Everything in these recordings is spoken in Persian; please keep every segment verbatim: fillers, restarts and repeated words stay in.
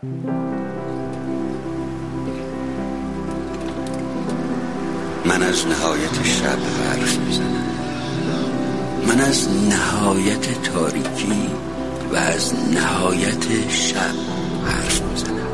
من از نهایت شب حرف میزنم، من از نهایت تاریکی و از نهایت شب حرف میزنم.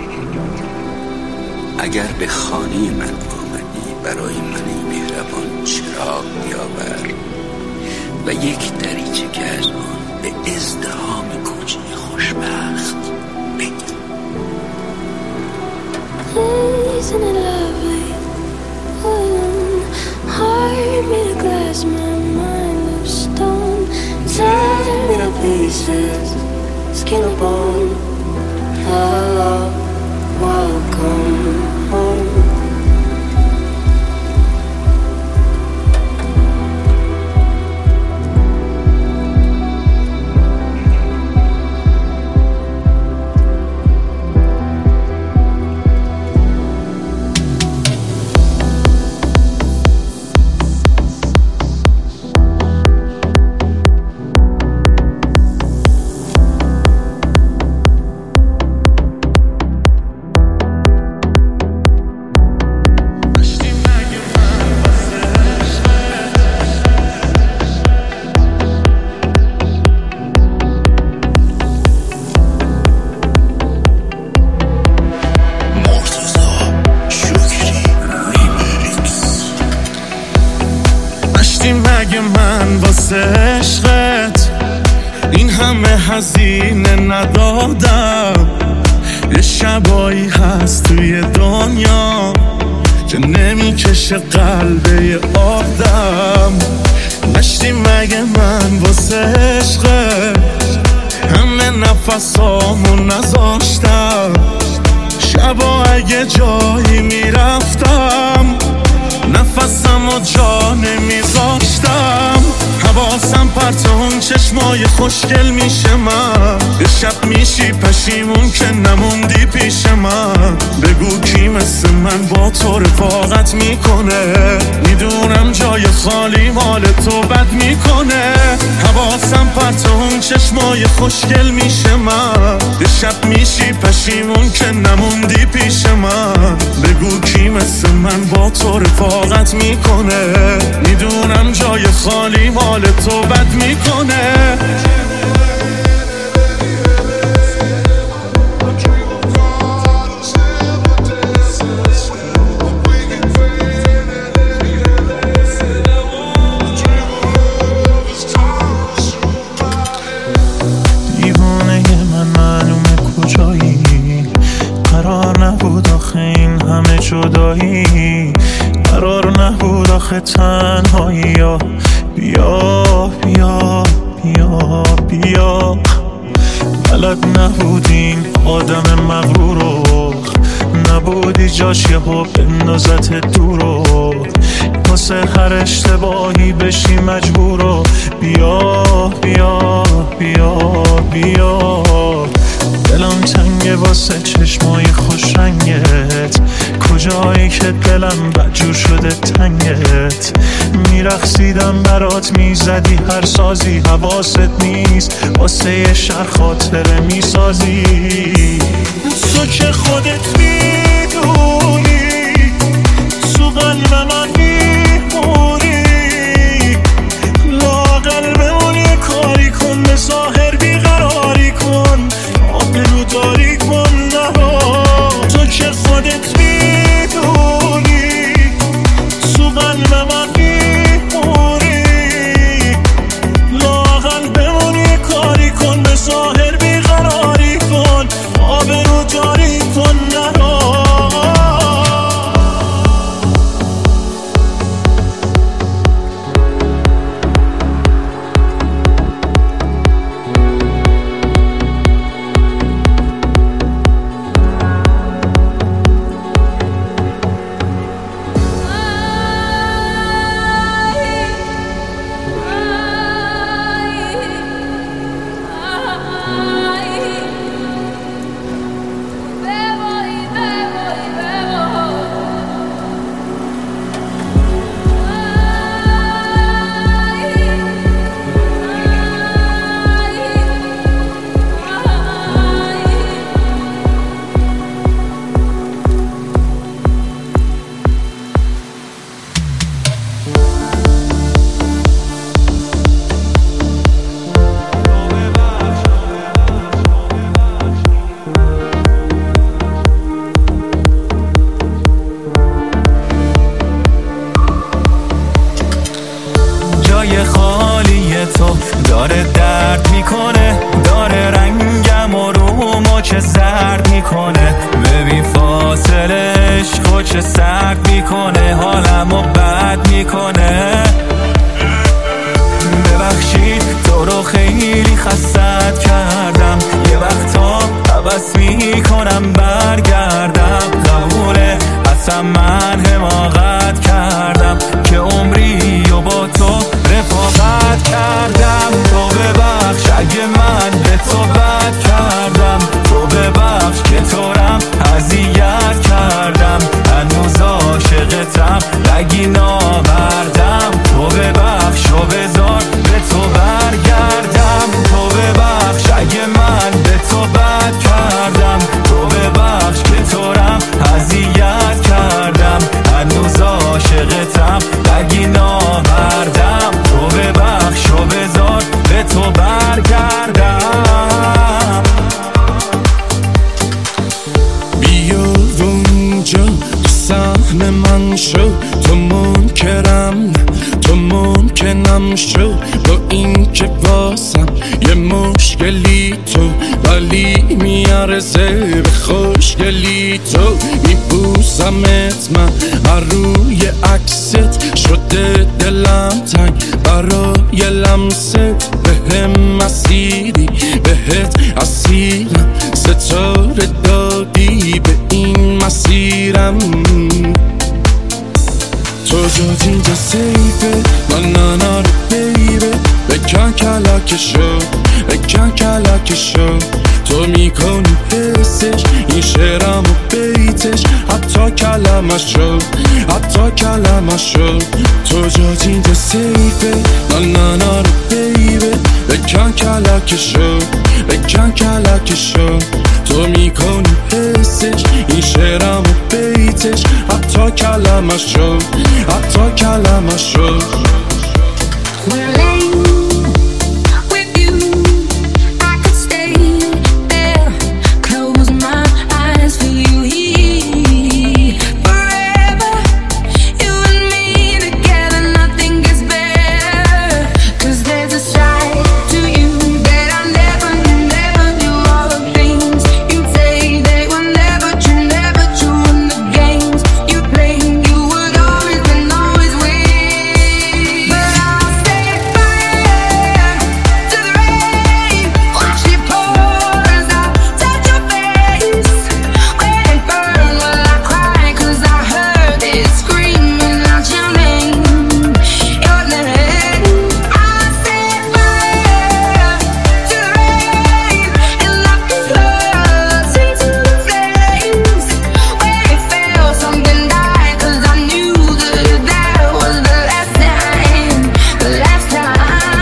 اگر به خانه من آمدی برای من مهربان چراغ بیاور و یک دریچه که از آن به ازدحام کوچه خوشبخت بگیر. Isn't it lovely? Alone, heart made of glass, my mind of stone. Tear me to pieces, skin and bone. Oh, welcome home. مگه من واسه عشقت این همه هزینه ندادم؟ یه شبایی هست توی دنیا که نمیکشه قلبه یه آدم. نشتی مگه من واسه عشقت همه نفسامو نذاشتم؟ شبا اگه جایی میرفتم نفسم و جا نمیذاشتم. حواسم پرت اون چشمای خوشگل میشه، من به شب میشی پشیمون که نموندی پیش من. بگو کی مثل من با تو رفاقت میکنه؟ میدونم جای خالی مال تو بد میکنه. حواسم پرت اون چشمای خوشگل میشه، من به شب میشی پشیمون که نموندی پیش من. بگو کی مثل من با تو رفاقت میکنه؟ میدونم جای خالی مال تو بد میکنه. دیوانه من معلومه کجایی، قرار نبود آخه این همه جدایی، قرار نبود آخه تنهایی. یا بیا بیا بیا بیا، بلد نبودین آدم مغرورو، نبودی جاش یه با بندازت دورو، واسه هر اشتباهی بشی مجبورو. بیا بیا بیا بیا، دلم تنگه واسه چشمای خوش رنگت، کجایی که دلم بدجور شده تنگت. میرقصیدم برات میزدی هر سازی، حواست نیست واسه یه شهر خاطره میسازی. تو که خودت میدونی تو قلب من میمونی، لااقل بمونی کاری کن، به ظاهر بیقراری کن، آبرو داری کن. نه تو که خودت میدونی تو قلب من میمونی، لااقل بمونی کاری کن، به ظاهر بیقراری کن، آبرو داری کن. نه منو چه زرد میکنه، ببین فاصله عشقو چه سرد میکنه، حالمو بد میکنه. ببخشید تو رو خیلی خستت کردم، یه وقتا عوض میکنم برگردم. قبوله اصلا من حماقت کردم که عمری و با تو رفاقت کردم. تو ببخش اگه من به تو بد کردم، تو ببخش که تو رم اذیت کردم. هنوز عاشقتم نگی نامردم، تو ببخش و بذار به تو برگردم. تو ببخش اگه من به تو بد کردم، تو ببخش که تو رم اذیت کردم. هنوز عاشقتم نگی نامردم، تو ببخش و بذار به تو برگردم. بیا اونجا تو سهم من شو، تو منکرم تو ممکنم شو، با این که واسم یه مشکلی تو، ولی میارزه به خوشگلی تو. میبوسمت من روی عکست، شده دلم تنگ برای لمست. به هم مسیری بهت اسیرم، ستاره دادی به این مسیرم. تو جات اینجا سیفه، من نانا رو بیبه. بکن کلاکشو بکن کلاکشو، تو میکنی حسش این شعرم و بیتش، حتی کلمشو حتی کلمشو. تو جات اینجا سیفه، من نانا رو بیبه. بکن کلاکشو بکن کلاکشو، تو میکنی حسش این شعرم و بیتش، حتی کلمشو حتی کلمشو. We're late with you, I could stay there, close my eyes, feel you here. Forever, you and me together, nothing gets better. Cause there's a side to you that I never, never knew. All the things you say, they were never true, never true. And the games you play, you would always and always win. But I'll stay fire to the rain, watch it pour as I touch your face. When it burn, will I cry? Cause I heard it screaming out your name, your name. I'll stay fire to the rain, and lock the floods into the flames. When it fell, something died, cause I knew that that was the last time, the last time.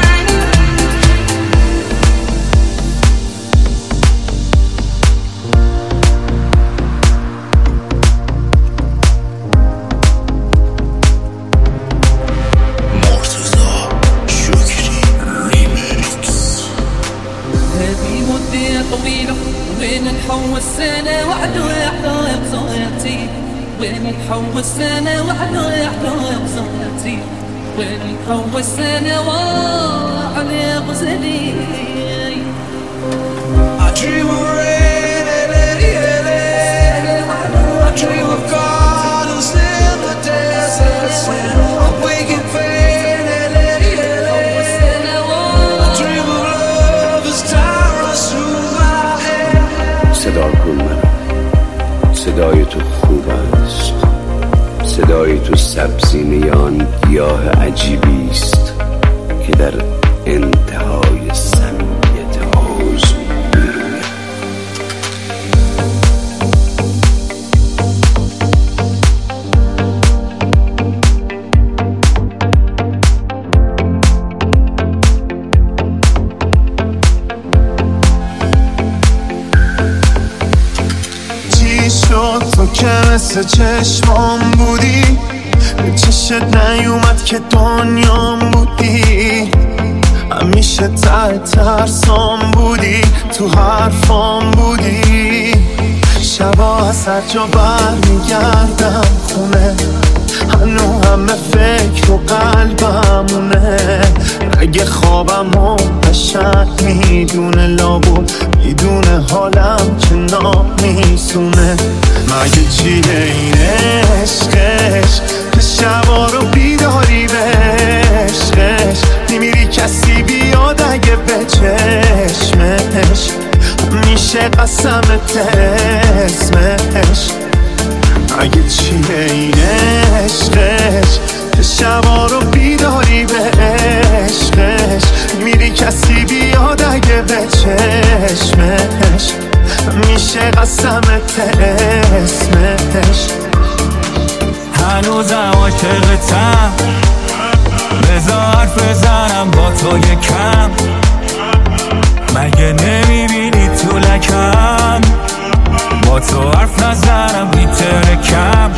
مرتضی شکری ریمیکس. هذه مدة طويلة وين نحوس سنة وحده يحلى بصوتي، وين نحوس سنة وحده يحلى بصوتي، وين نحوس سنة وعلى غزلي. I dream of rain, I dream of gardens in the desert. I'm waking pain, I dream of love as time runs through my head. صدا کن منو، صدای تو خوب است، صدای تو سبزینه آن گیاه عجیبی است که در انتهای صمیمیت آرزو میروید. چی شد تو که مثل چشمام بودی، به چشت نیومد که دنیام بودی. همیشه ته ترسام بودی، تو حرفام بودی. شبا از هر جا برمیگردم خونه، هنو همه فکر و قلبمونه. اگه خوابم و قشنگ میدونه، لابو میدونه حالم چه میسونه. مگه چیه این عشقش که شبا رو بیداری به عشقش نمیری کسی بیاد اگه به چشمش میشه قسمت اسمش. مگه چیه این عشقش که شبا رو بیداری به عشقش میری کسی بیاد اگه به چشمش میشه قسمت اسمش. هنوزم عاشقتم بذار حرف بزنم با تو یکم. مگه نمیبینی تو لکم با تو حرف نزنم میترکم.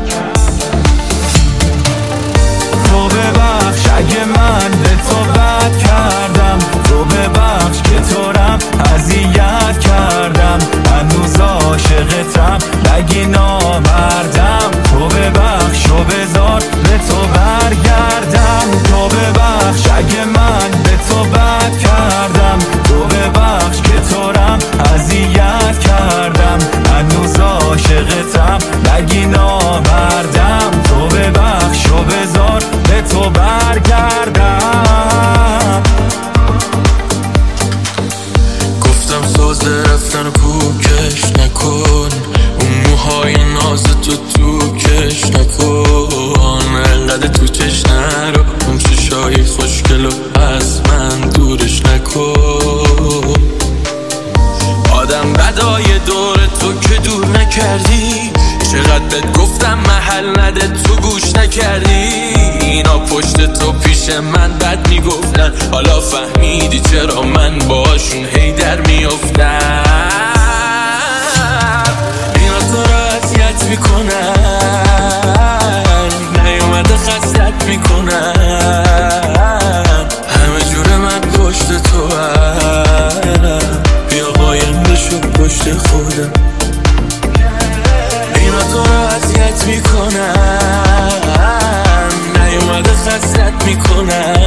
تو ببخش اگه من به تو بد کردم، تو ببخش که تو رم اذیت کردم. هنوز عاشقتم نگی نامردم. تو ببخش و بذار به تو برگردم. تو ببخش اگه من به تو بد کردم، تو ببخش که تو رم اذیت کردم. هنوز عاشقتم نگی نامردم. تو ببخش و بذار به تو برگردم. گفتم ساز رفتن و کوکش نکن، اون موهای ناز تو تو کش نکن. انقدر تو چش نرو، اون چشایی خوشگل و از من دورش نکن. آدم بدای دور تو که دور نکردی، چقدر بهت گفتم محل نده تو گوش نکردی. اینا پشت تو پیش من بد میگفتن، حالا فهمیدی چرا من باشون هی در میافتم. اینا تو را اذیت میکنن، نیومده خستت میکنن. همه جور من پشت تو هم، بیا قایم بشو پشت خودم. اینا تو را اذیت میکنن، نیومده خستت میکنن.